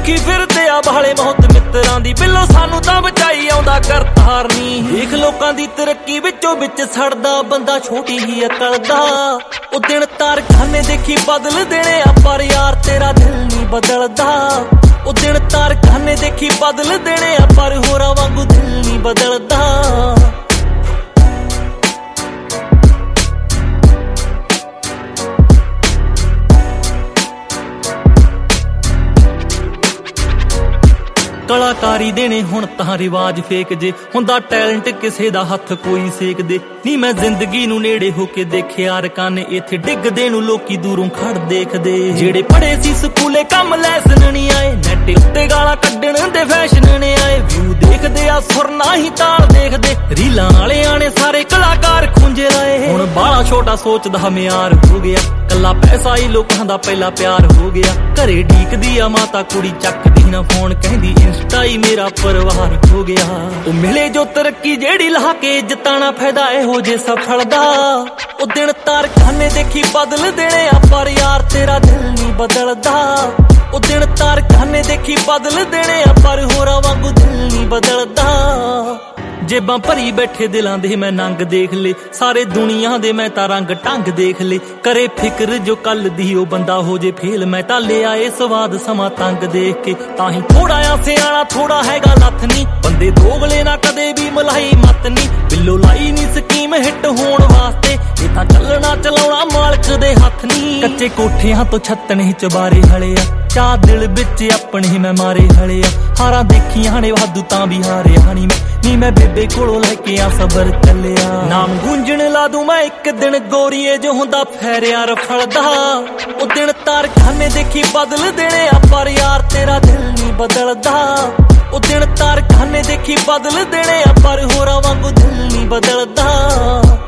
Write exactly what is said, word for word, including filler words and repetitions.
ਦੇਖੀ ਫਿਰਦੇ ਆ ਬਾਲੇ ਮੌਤ ਮਿੱਤਰਾਂ ਦੀ, ਬਿੱਲੋ ਸਾਨੂੰ ਤਾਂ ਬਚਾਈ ਆਉਂਦਾ ਕਰਤਾਰ ਨੀ। ਦੇਖ ਲੋਕਾਂ ਦੀ ਤਰੱਕੀ ਵਿੱਚੋਂ ਵਿੱਚ ਸੜਦਾ ਬੰਦਾ ਛੋਟੀ ਹੀ ਅਕਲ ਦਾ। ਉਹ ਦਿਨ ਤਾਰਖਾਨੇ ਦੇਖੀ ਬਦਲ ਦੇਣੇ ਆ ਪਰ ਯਾਰ ਤੇਰਾ ਦਿਲ ਨੀ ਬਦਲਦਾ। ਉਹ ਦਿਨ ਤਾਰਖਾਨੇ ਦੇਖੀ ਬਦਲ ਦੇਣੇ ਆ ਪਰ ਹੋਰਾਂ ਵਾਂਗੂ ਦਿਲ ਨੀ ਬਦਲਦਾ। ਕਲਾਕਾਰੀ ਦੇਣੇ ਹੁਣ ਤਾਂ ਰਿਵਾਜ ਫੇਕ ਜੇ, ਹੁੰਦਾ ਟੈਲੈਂਟ ਕਿਸੇ ਦਾ ਹੱਥ ਕੋਈ ਸੇਕਦੇ ਨੀ। ਮੈਂ ਜ਼ਿੰਦਗੀ ਨੂੰ ਨੇੜੇ ਹੋ ਕੇ ਦੇਖਿਆ ਰਕਾਨੇ, ਇੱਥੇ ਡਿੱਗਦੇ ਨੂੰ ਲੋਕੀ ਦੂਰੋਂ ਖੜ ਦੇਖਦੇ। ਜਿਹੜੇ ਪੜ੍ਹੇ ਸੀ ਸਕੂਲੇ ਕੰਮ ਲੈਸਨ ਨੀ ਆਏ, ਨੈਟ ਉੱਤੇ ਗਾਲਾਂ ਕੱਢਣ ਦੇ ਫੈਸ਼ਨ ਨੇ ਆਏ। ਵਿਊ ਦੇਖਦੇ ਆ ਸੁਰ ਨਾ ਹੀ ਤਾਲ ਦੇਖਦੇ, ਰੀਲਾਂ ਵਾਲਿਆਂ ਨੇ ਸਾਰੇ ਕਲਾਕਾਰ ਖੁੰਝੇ ਲਾਏ। ਹੁਣ ਬਾਲਾ ਛੋਟਾ ਸੋਚਦਾ ਮਿਆਰ ਹੋ ਗਿਆ, ਕੱਲਾ ਪੈਸਾ ਹੀ ਲੋਕਾਂ ਦਾ ਪਹਿਲਾ ਪਿਆਰ ਹੋ ਗਿਆ। ਘਰੇ ਢੀਕਦੀ ਆ ਮਾਤਾ ਕੁੜੀ ਚੱਕਦੀ ਨਾ ਫੋਨ, ਕਹਿੰਦੀ ਇੰਸਟਾ ਹੀ ਮੇਰਾ ਪਰਿਵਾਰ ਹੋ ਗਿਆ। ਉਹ ਮਿਲੇ ਜੋ ਤਰੱਕੀ ਜਿਹੜੀ ਲਾ ਕੇ ਜਿੱਤਾਣਾ ਫਾਇਦਾ ਇਹੋ ਜੇ ਸਫਲ ਦਾ। ਉਹ ਦਿਨ ਤਾਰਖਾਨੇ ਦੇਖੀ ਬਦਲ ਦੇਣੇ ਆ ਪਰ ਯਾਰ ਤੇਰਾ ਦਿਲ ਨੀ ਬਦਲਦਾ। ਉਹ ਦਿਨ ਤਾਰਖਾਨੇ ਦੇਖੀ ਬਦਲ ਦੇਣੇ ਆ ਪਰ ਹੋਰਾਂ ਵਾਂਗੂ ਦਿਲ ਨੀ ਬਦਲਦਾ। ਜੇਬਾਂ ਭਰੀ ਬੈਠੇ ਦਿਲਾਂ ਦੇ ਮੈਂ ਨੰਗ ਦੇਖ ਲੇ, ਸਾਰੇ ਦੁਨੀਆ ਦੇ ਮੈਂ ਤਾਂ ਰੰਗ ਢੰਗ ਦੇਖ ਲੇ। ਕਰੇ ਫਿਕਰ ਜੋ ਕੱਲ ਦੀ ਉਹ ਬੰਦਾ ਹੋ ਜੇ ਫੇਲ, ਮੈਂ ਤਾਂ ਲਿਆ ਏ ਸਵਾਦ ਸਮਾਂ ਤੰਗ ਦੇਖ ਕੇ। ਤਾਂ ਹੀ ਥੋੜਾ ਆ ਸਿਆਣਾ ਥੋੜਾ ਹੈਗਾ ਲੱਥ ਨੀ, ਬੰਦੇ ਦੋਗਲੇ ਨਾ ਕਦੇ ਵੀ ਮਲਾਈ ਮੱਤ ਨੀ। ਬਿੱਲੋ ਲਾਈ ਨੀ ਸਕੀਮ ਹਿੱਟ ਹੋਣ ਵਾਸਤੇ, ਇਹ ਤਾਂ ਚੱਲਣਾ ਚਲਾਉਣਾ ਮਾਲਕ ਦੇ ਹੱਥ ਨੀ। ਕੱਚੇ ਕੋਠਿਆਂ ਤੋਂ ਛੱਤਣੇ ਚਬਾਰੇ ਹਲੇ ਆ, ਚਾਹ ਦਿਲ ਵਿੱਚ ਆਪਣੇ ਮੈਂ ਮਾਰੇ ਹਲੇ ਆ। ਹਾਰਾਂ ਦੇਖੀਆਂ ਨੇ ਵਾਧੂ ਤਾਂ ਵੀ ਹਾਰਿਆ ਨੀ ਮੈਂ, ਨੀ ਮੈਂ ਬੇਬੇ ਕੋਲੋਂ ਲੈ ਕੇ ਆ ਸਬਰ ਚੱਲਿਆ। ਨਾਮ ਗੂੰਜਣ ਲਾ ਦੂੰ ਮੈਂ ਇੱਕ ਦਿਨ ਗੋਰੀਏ ਜੋ ਹੁੰਦਾ ਫੈਰਿਆ ਰਫਲਦਾ। ਉਹ ਦਿਨ ਤਾਰਖਾਨੇ ਦੇਖੀ ਬਦਲ ਦੇਣੇ ਆ ਪਰ ਯਾਰ ਤੇਰਾ ਦਿਲ ਨੀ ਬਦਲਦਾ। ਉਹ ਦਿਨ ਤਾਰਖਾਨੇ ਦੇਖੀ ਬਦਲ ਦੇਣੇ ਆ ਪਰ ਹੋਰਾਂ ਵਾਂਗੂ ਦਿਲ ਨੀ ਬਦਲਦਾ।